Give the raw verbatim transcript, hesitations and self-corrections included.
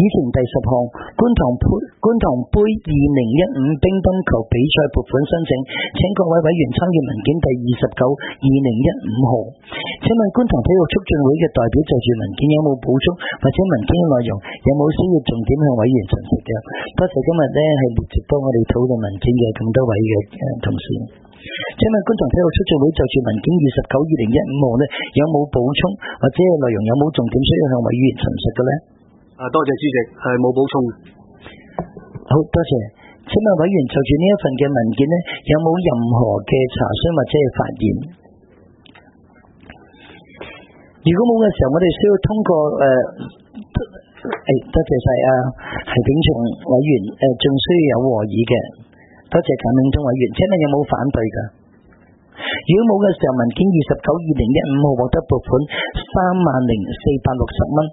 議程第十項，觀塘杯觀塘杯二零一五乒乓球比賽撥款申請，請各位委員參閱文件第二十九二零一五號。請問觀塘體育促進會嘅代表就住文件有冇補充或者文件嘅內容有冇需要重點向委員陳述嘅？多謝今日呢係接幫我哋討論文件嘅咁多位嘅同事。請問觀塘體育促進會就住文件二十九二零一五號呢有冇補充或者內容有冇重點需要向委員陳述嘅呢？ 啊，多謝主席，係冇補充。 好，多謝。請問委員就住呢一份嘅文件呢有冇任何嘅查詢或者係發言？如果冇嘅時候，我哋需要通過誒，誒、呃，多謝晒啊，係炳松委員誒，仲、呃、需要有和議嘅，多謝簡炳松委員。請問有冇反對㗎？如果冇嘅時候，文件二十九二零一五號獲得撥款三萬零四百六十蚊，